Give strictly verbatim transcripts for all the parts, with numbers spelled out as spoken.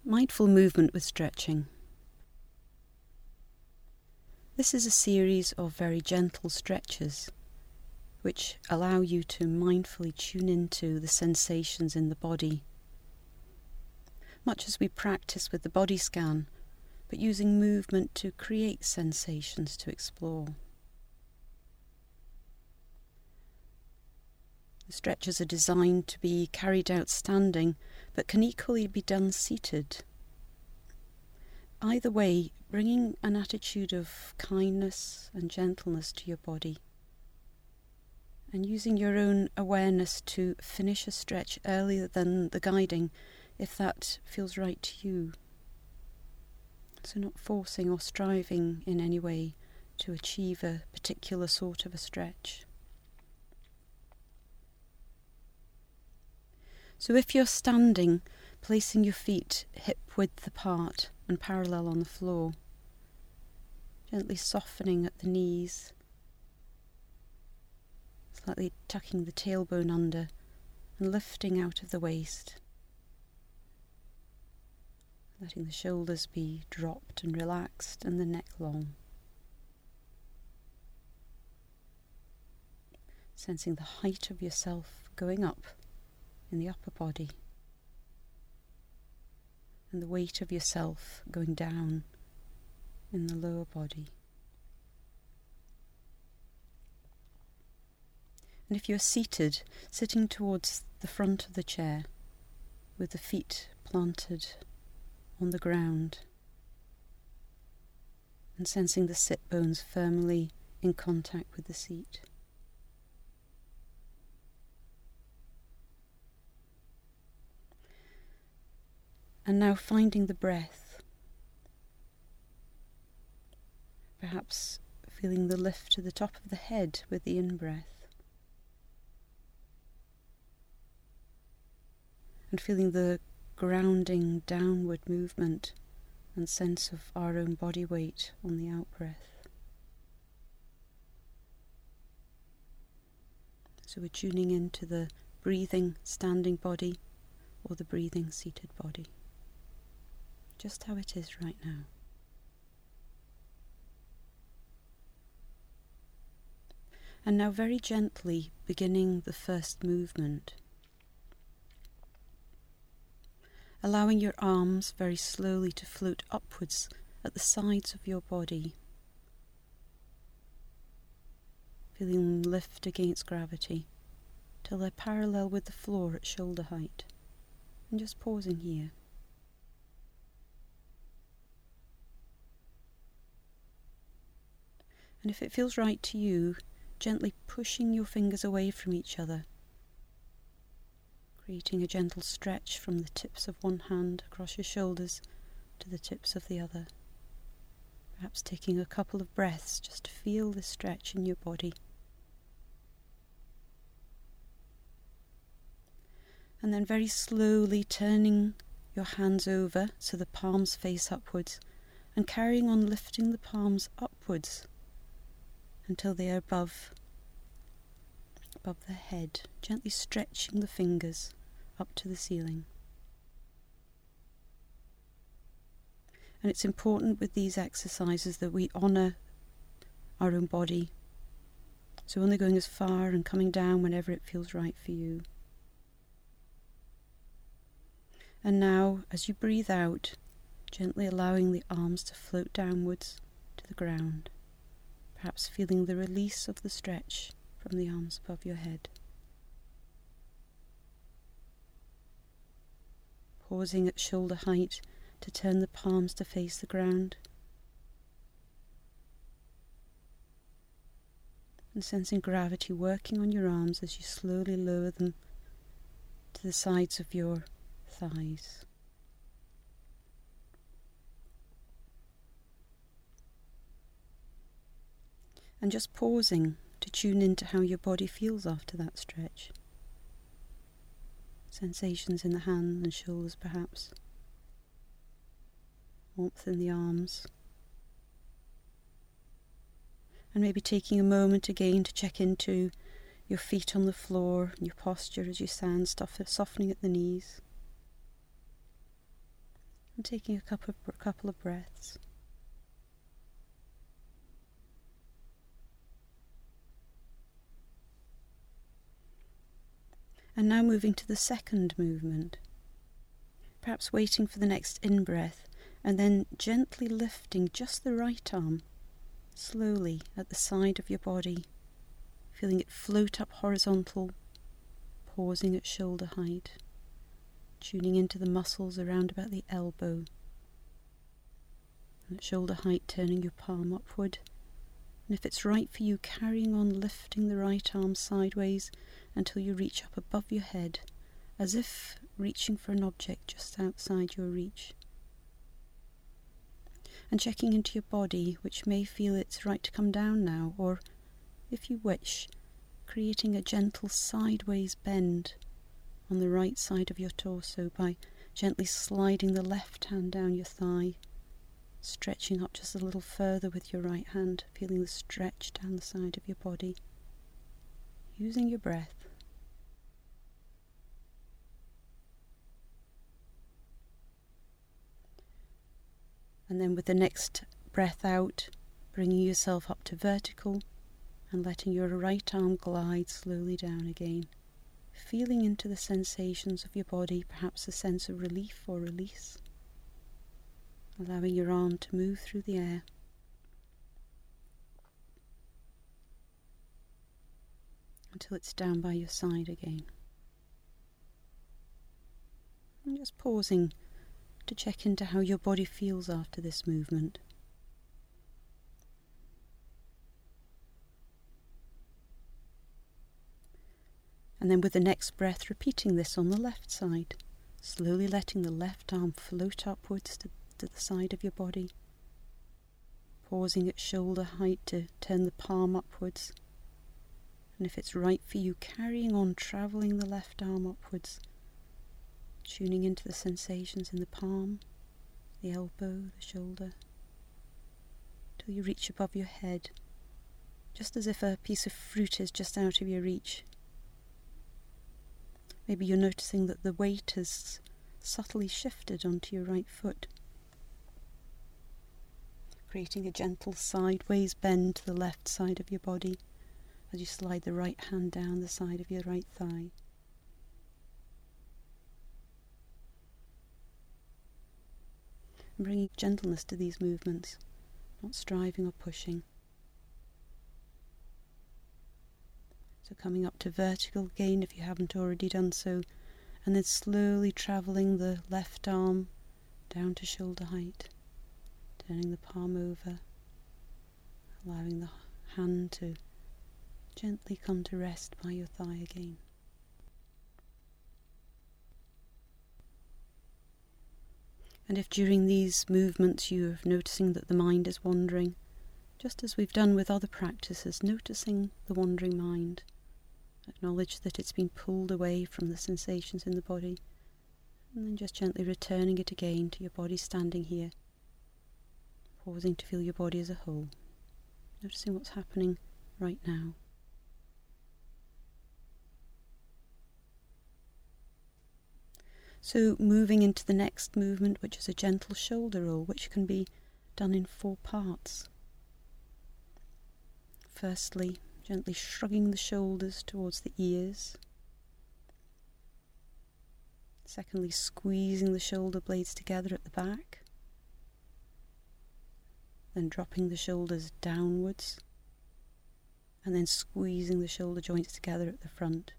Mindful movement with stretching. This is a series of very gentle stretches which allow you to mindfully tune into the sensations in the body, much as we practice with the body scan, but using movement to create sensations to explore. The stretches are designed to be carried out standing, but can equally be done seated. Either way, bringing an attitude of kindness and gentleness to your body, and using your own awareness to finish a stretch earlier than the guiding, if that feels right to you. So not forcing or striving in any way to achieve a particular sort of a stretch. So if you're standing, placing your feet hip width apart and parallel on the floor, gently softening at the knees, slightly tucking the tailbone under and lifting out of the waist, letting the shoulders be dropped and relaxed and the neck long. Sensing the height of yourself going up in the upper body and the weight of yourself going down in the lower body. And if you're seated, sitting towards the front of the chair with the feet planted on the ground and sensing the sit bones firmly in contact with the seat. And now finding the breath, perhaps feeling the lift to the top of the head with the in-breath, and feeling the grounding downward movement and sense of our own body weight on the out-breath. So we're tuning into the breathing standing body or the breathing seated body. Just how it is right now. And now very gently beginning the first movement. Allowing your arms very slowly to float upwards at the sides of your body. Feeling them lift against gravity till they're parallel with the floor at shoulder height. And just pausing here. And if it feels right to you, gently pushing your fingers away from each other, creating a gentle stretch from the tips of one hand across your shoulders to the tips of the other. Perhaps taking a couple of breaths just to feel the stretch in your body. And then very slowly turning your hands over so the palms face upwards and carrying on lifting the palms upwards until they are above, above the head, gently stretching the fingers up to the ceiling. And it's important with these exercises that we honour our own body, so only going as far and coming down whenever it feels right for you. And now, as you breathe out, gently allowing the arms to float downwards to the ground. Perhaps feeling the release of the stretch from the arms above your head. Pausing at shoulder height to turn the palms to face the ground. And sensing gravity working on your arms as you slowly lower them to the sides of your thighs. And just pausing to tune into how your body feels after that stretch. Sensations in the hands and shoulders perhaps. Warmth in the arms. And maybe taking a moment again to check into your feet on the floor and your posture as you stand, softening at the knees. and taking a couple of, a couple of breaths. And now moving to the second movement, perhaps waiting for the next in-breath and then gently lifting just the right arm, slowly at the side of your body, feeling it float up horizontal, pausing at shoulder height, tuning into the muscles around about the elbow, and at shoulder height turning your palm upward, and if it's right for you, carrying on lifting the right arm sideways until you reach up above your head, as if reaching for an object just outside your reach. And checking into your body, which may feel it's right to come down now, or, if you wish, creating a gentle sideways bend on the right side of your torso by gently sliding the left hand down your thigh, stretching up just a little further with your right hand, feeling the stretch down the side of your body, using your breath. And then with the next breath out, bringing yourself up to vertical and letting your right arm glide slowly down again, feeling into the sensations of your body, perhaps a sense of relief or release, allowing your arm to move through the air. Until it's down by your side again. And just pausing to check into how your body feels after this movement. And then with the next breath, repeating this on the left side, slowly letting the left arm float upwards to, to the side of your body, pausing at shoulder height to turn the palm upwards, and if it's right for you, carrying on travelling the left arm upwards, tuning into the sensations in the palm, the elbow, the shoulder, till you reach above your head, just as if a piece of fruit is just out of your reach. Maybe you're noticing that the weight has subtly shifted onto your right foot, creating a gentle sideways bend to the left side of your body as you slide the right hand down the side of your right thigh. And bringing gentleness to these movements, not striving or pushing. So coming up to vertical again if you haven't already done so, and then slowly travelling the left arm down to shoulder height, turning the palm over, allowing the hand to gently come to rest by your thigh again. And if during these movements you're noticing that the mind is wandering, just as we've done with other practices, noticing the wandering mind, acknowledge that it's been pulled away from the sensations in the body, and then just gently returning it again to your body standing here, pausing to feel your body as a whole, noticing what's happening right now. So moving into the next movement, which is a gentle shoulder roll, which can be done in four parts. Firstly, gently shrugging the shoulders towards the ears. Secondly, squeezing the shoulder blades together at the back. Then dropping the shoulders downwards. And then squeezing the shoulder joints together at the front.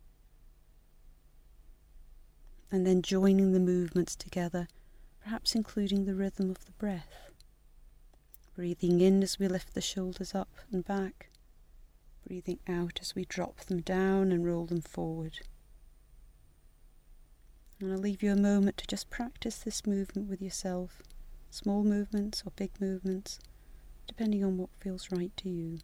And then joining the movements together, perhaps including the rhythm of the breath. Breathing in as we lift the shoulders up and back. Breathing out as we drop them down and roll them forward. And I'll leave you a moment to just practice this movement with yourself, small movements or big movements, depending on what feels right to you.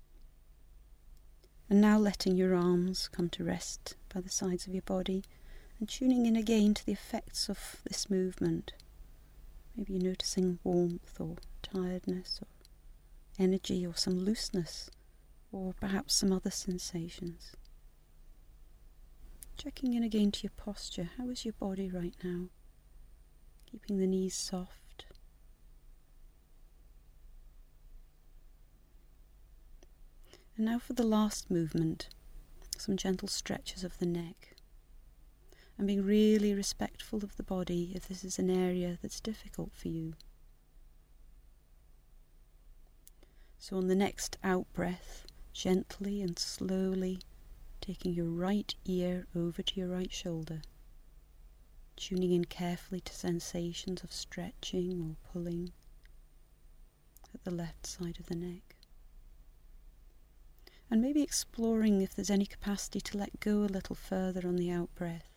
And now letting your arms come to rest by the sides of your body And tuning in again to the effects of this movement. Maybe you're noticing warmth or tiredness or energy or some looseness or perhaps some other sensations. Checking in again to your posture. How is your body right now? Keeping the knees soft. And now for the last movement, some gentle stretches of the neck. And being really respectful of the body if this is an area that's difficult for you. So on the next out breath, gently and slowly taking your right ear over to your right shoulder, tuning in carefully to sensations of stretching or pulling at the left side of the neck. And maybe exploring if there's any capacity to let go a little further on the out breath.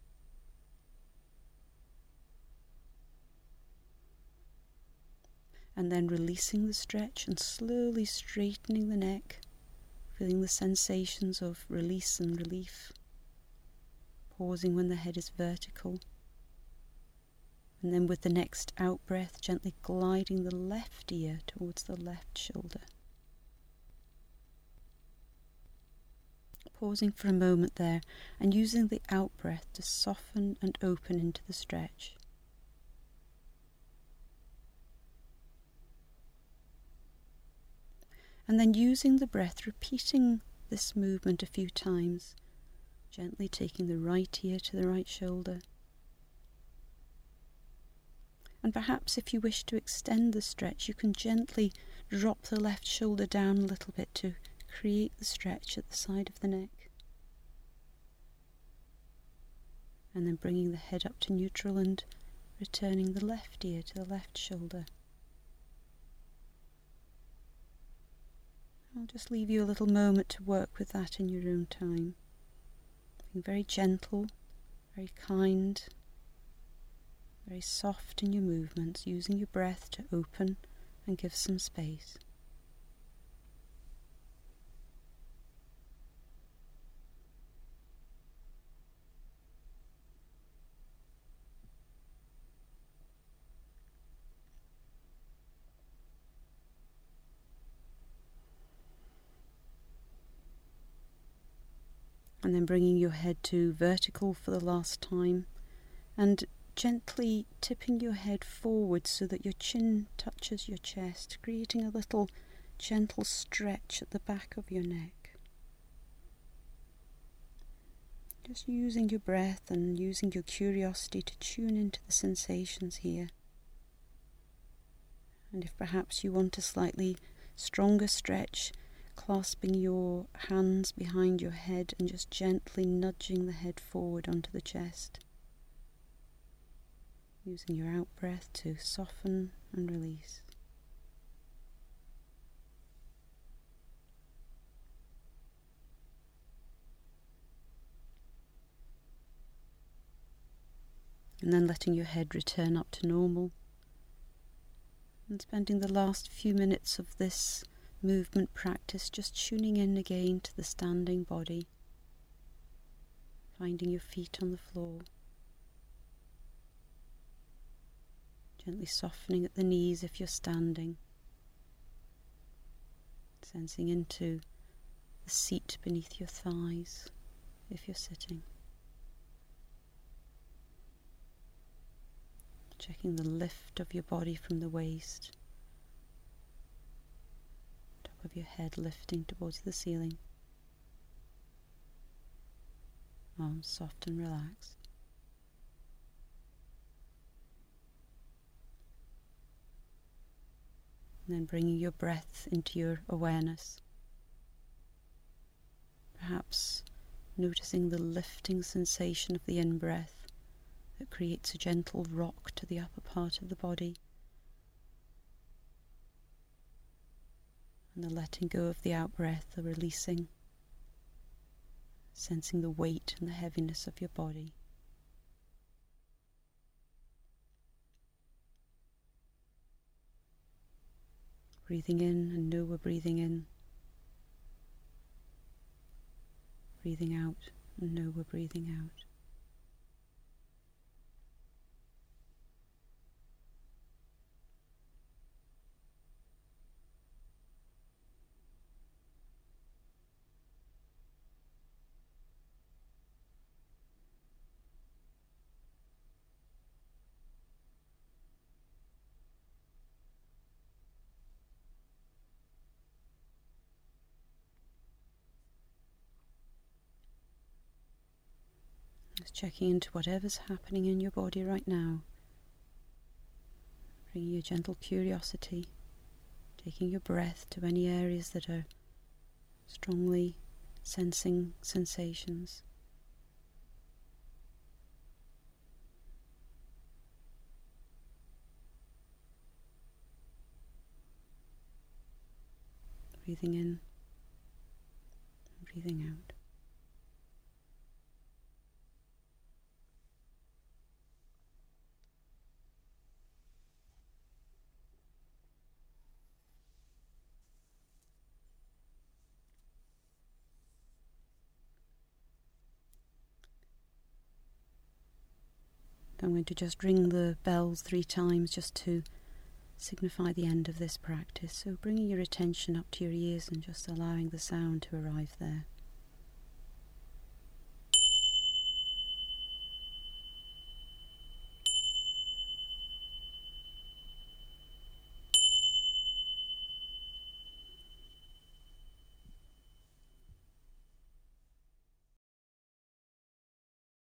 And then releasing the stretch and slowly straightening the neck, feeling the sensations of release and relief, pausing when the head is vertical. And then with the next out breath, gently gliding the left ear towards the left shoulder. Pausing for a moment there and using the out breath to soften and open into the stretch. And then using the breath, repeating this movement a few times, gently taking the right ear to the right shoulder. And perhaps if you wish to extend the stretch, you can gently drop the left shoulder down a little bit to create the stretch at the side of the neck. And then bringing the head up to neutral and returning the left ear to the left shoulder. I'll just leave you a little moment to work with that in your own time. Being very gentle, very kind, very soft in your movements, using your breath to open and give some space. And then bringing your head to vertical for the last time and gently tipping your head forward so that your chin touches your chest, creating a little gentle stretch at the back of your neck. Just using your breath and using your curiosity to tune into the sensations here. And if perhaps you want a slightly stronger stretch, clasping your hands behind your head and just gently nudging the head forward onto the chest. Using your out breath to soften and release. And then letting your head return up to normal. And spending the last few minutes of this movement practice just tuning in again to the standing body, finding your feet on the floor, gently softening at the knees if you're standing, sensing into the seat beneath your thighs if you're sitting, checking the lift of your body from the waist, of your head lifting towards the ceiling, arms soft and relaxed. And then bringing your breath into your awareness, perhaps noticing the lifting sensation of the in-breath that creates a gentle rock to the upper part of the body. And the letting go of the out-breath, the releasing, sensing the weight and the heaviness of your body. Breathing in and know we're breathing in. Breathing out and know we're breathing out. Just checking into whatever's happening in your body right now. Bringing your gentle curiosity, taking your breath to any areas that are strongly sensing sensations. Breathing in, breathing out. I'm going to just ring the bells three times just to signify the end of this practice. So bringing your attention up to your ears and just allowing the sound to arrive there.